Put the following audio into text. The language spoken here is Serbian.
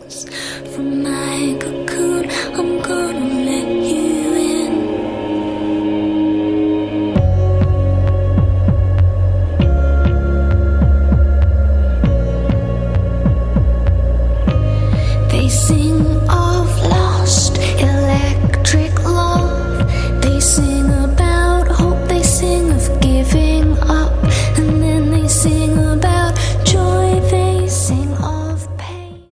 From my cocoon, I'm gonna let you in. They sing